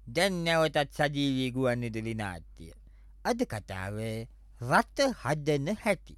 දැන් නැවතත් සජීවී ගුවන්විදුලි නාට්‍ය. අද කතාවේ රට හදන හැටි.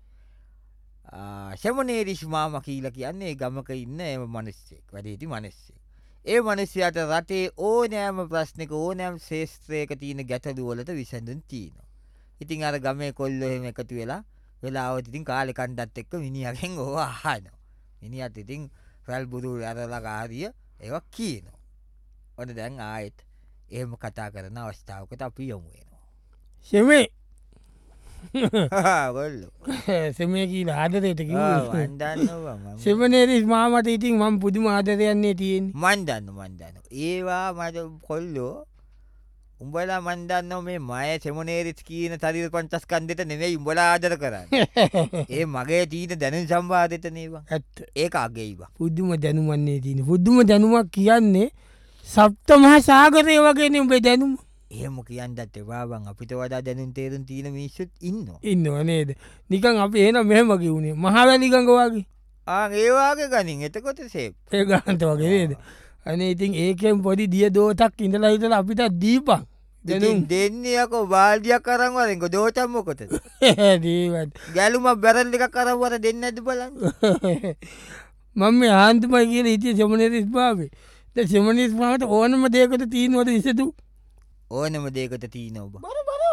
සෙමනේරිස් මාම කියලා කියන්නේ ගමක ඉන්න එම මනුස්සෙක්, වැඩිහිටි මනුස්සෙක්. ඒ මනුස්සයාට රටේ ඕනෑම ප්‍රශ්නක ඕනෑම ශේෂ්ත්‍රයක තියෙන ගැටලු වලට විසඳුම් තියෙනවා. ඉතින් අර ගමේ කොල්ලෝ එහෙම එකතු වෙලා වෙලාවට ඉතින් කාලේ කණ්ඩත් එක්ක මිනිහගෙන් ඕවා අහනවා. මිනිහත් ඉතින් රැල් බුරු ඇරලා කාරිය ඒවා කියනවා. ඔන්න දැන් ආයෙත් එහෙම කතා කරන අවස්ථාවකට අපි යමු වෙනවා. සෙමේ කොල්ලෝ සෙමේ කියලා ආදරයට කිව්වා. මන් දන්නවා මම. සෙමනේරිස් මාමට ඉතින් මම පුදුම ආදරයන්නේ තියෙන්නේ. මන් දන්නවා. ඒවා මට කොල්ලෝ උඹලා මන් දන්නවා මේ මය සෙමනේරිස් කියන ශරීර පංචස්කන්ධෙට නෙමෙයි උඹලා ආදර කරන්නේ. ඒ මගේ තියෙන දැනුම් සම්භාරයට නේවා. ඇත්ත. ඒක අගේයිවා. පුදුම දැනුමන්නේ තියෙන්නේ. පුදුම දැනුමක් කියන්නේ සප්ත මහා සාගරය වගේනේ උඹේ දැනුම. එහෙම කියන්නත් එපා බං. අපිට වඩා දැනුම් තේරුම් තියෙන මිනිස්සුත් ඉන්නවා. ඉන්නව නේද? නිකන් අපි එහෙනම් මෙහෙම කිව්නේ. මහවැලි ගඟ වගේ. ඒ වාගේ ගනින් එතකොට සේප්. ඒ ගන්නට වගේ නේද? අනේ ඉතින් ඒකෙන් පොඩි දිය දෝතක් ඉඳලා හිටලා අපිට දීපන්. ඉතින් දෙන්නේ යකෝ බාල්දියක් අරන් වරෙන්කො දෝතක් මොකටද? දීවත්. ගැලුමක් බැරල් එකක් අරන් වර දෙන්නේ නැද්ද බලන්න. මම මේ ආන්තිමයි කියලා හිටියේ සෙමනේරිස් බාවේ. දැන් සෙමනේරිස් බාවට ඕනම දෙයකට තීනවද විසඳු? ඕනම දෙයකට තියෙනවා බං.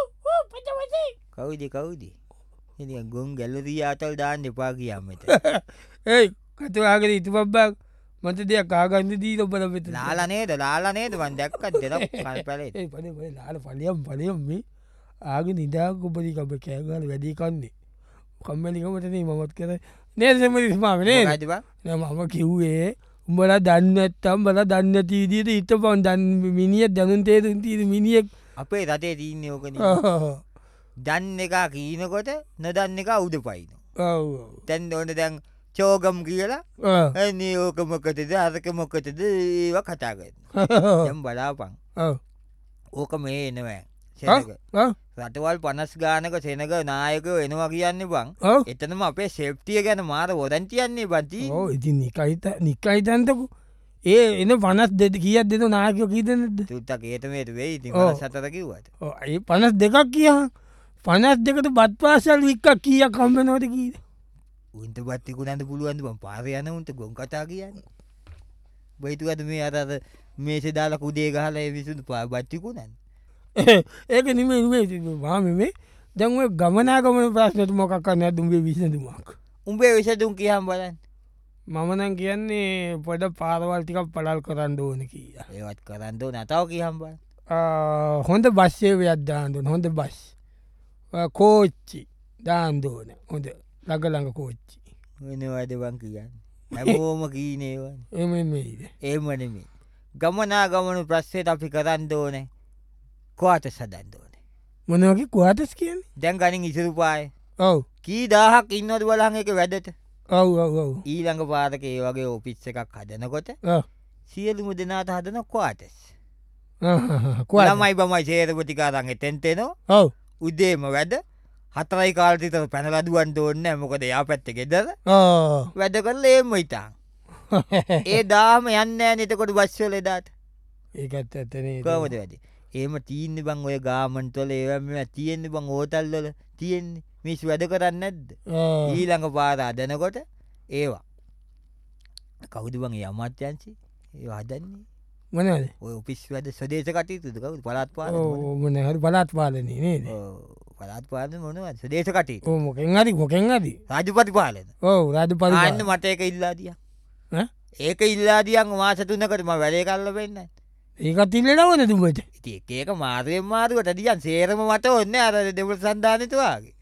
කවුද? ඉතින් ගොන් ගැලරිය අතල් දාන්න එපා කියා මෙතන. ඒයි කටුවාගෙන ඉතුපබ්බක් මට දෙයක් ආගන්න දීලා ඔබලා මෙතන. ලාලා නේද මං දැක්කත් දෙනවා කල් පැලේ. ඒ පඩේ ලාලා පලියම් මේ ආගෙන ඉඳාක ඔබදී කබ කෑගාල වැඩි කන්නේ. කම්මැලිකමට නේ මමත් කරේ. නේද සෙමනේරිස් මාම නේද? මොකද බං? නෑ මම කිව්වේ උඹලා දන්නේ නැත්තම් බලා දන්නේ නැති විදිහට හිටපන්. දැන් මිනිහෙක් දැනුම් තේරුම් තියෙන මිනිහෙක් අපේ රටේ තියෙන්නේ ඕකනේ. දන්න එක කීනකොට නොදන්න එක උඩපයින්. ඔව් දැන් ඕන දැන් චෝගම් කියලා අනේ ඕක මොකටද අරක මොකටද ඒවා කතා කරනවා. දැන් බලාපන්. ඕක මේ එනවා. සෙනග. රටවල් 50 ගානක සෙනග නායකයෝ එනවා කියන්නේ බං. එතනම අපේ සේෆ්ටිය ගැන මාර වොරන්ටි යන්නේ බන්ති. ඔව් ඉතින් නිකයි තන්තකෝ. ඒ එන 52 කීයක් දෙන නායකයෝ කී දෙනෙක්ද? තුත්තක් ඒත මේට වෙයි ඉතින් 54 කිව්වට. ඔව් ඒ 52ක් කියහන්. 52ට බත් පාසල් වික්ක කීයක් හම්බ වෙනවද කීද? උන්ට බත් විකුණන්න පුළුවන්ද බං? පාරේ යන උන්ට ගොන් කතා කියන්නේ. බයිතුවද මේ අර මේසේ දාලා කුඩේ ගහලා ඒ විසුණු බත් විකුණන්නේ. ඒක නෙමෙයි මාමේ. දැන් ඔය ගමනාගමන ප්‍රශ්නෙට මොකක් නැද්ද උඹේ විසඳුමක්? උඹේ විසඳුම් කියහන් බලන්න. මම නම් කියන්නේ පොඩ පාරවල් ටිකක් පළල් කරන්න ඕන කියලා. ඒවත් කරන්න ඕන නැතව කියහන් බලන්න. හොඳ බස් සේවයක් දාන්න ඕන. හොඳ බස්. කෝච්චි දාන්න ඕන. හොඳ ළඟ කෝච්චි. මොනවද බං කියන්නේ? හැමෝම කීනේ ඒවා. එහෙම නෙමෙයිද? එහෙම නෙමෙයි. ගමනාගමන ප්‍රශ්නෙට අපි කරන්න ඕනේ. ක්වාටස් හදන්න ඕනේ. මොන වගේ ක්වාටස් කියන්නේ? දැන් ගනින් ඉසුරු පායේ. ඔව්. කී දහහක් ඉන්නවද බලහන් ඒක වැඩට? ඔව්. ඊළඟ පාරක ඒ වගේ ඔෆිස් එකක් හදනකොට සියලුම දෙනාට හදන ක්වාටස්. ළමයි බමයි සේරම ටික අරන් එතෙන්ට එනවා. ඔව්. උදේම වැඩ 4යි කාලෙට විතර පැනලා දුවන්න ඕනේ නැහැ. මොකද එයා පැත්තේ ගෙදර. වැඩ කරලා එම්ම හිටන්. ඒ දාම යන්නේ නැහැ නේද එතකොට බස් වල එදාට. ඒකත් ඇත්තනේ. කොහොමද වැඩි? එහෙම තියන්නේ බං ඔය ගාමන්ට් වල ඒවා මේවා තියෙන්නේ බං හෝටල් වල තියෙන්නේ. මිස් වැඩ කරන්නේ නැද්ද? ඊළඟ පාර හදනකොට ඒවා. කවුද බං ඒ අමාත්‍යංශي? ඒවා හදන්නේ. මොනවද? ඔය ඔෆිස් වැඩ ස්වදේශ කටයුතුද කවුද? පළාත් පාලන. ඔව් මොනේ හරි පළාත් පාලනේ නේද? ඔව් පළාත් පාලන මොනවද? ස්වදේශ කටයුතු. ඔව් මොකෙන් හරි. රාජපති පාලන. ඔව් රාජපති පාලන. ආන්න මට ඒක ඉල්ලා දියා. ඒක ඉල්ලා දියන් මාස 3කට මම වැඩේ කරලා වෙන්නේ. ඒකත් ඉල්ලනවද දුඹට? ඉතින් එක මාරුවෙන් මාරුවට දියන් සේරම මට ඕනේ අර දෙවල් සන්දානෙට වාගේ.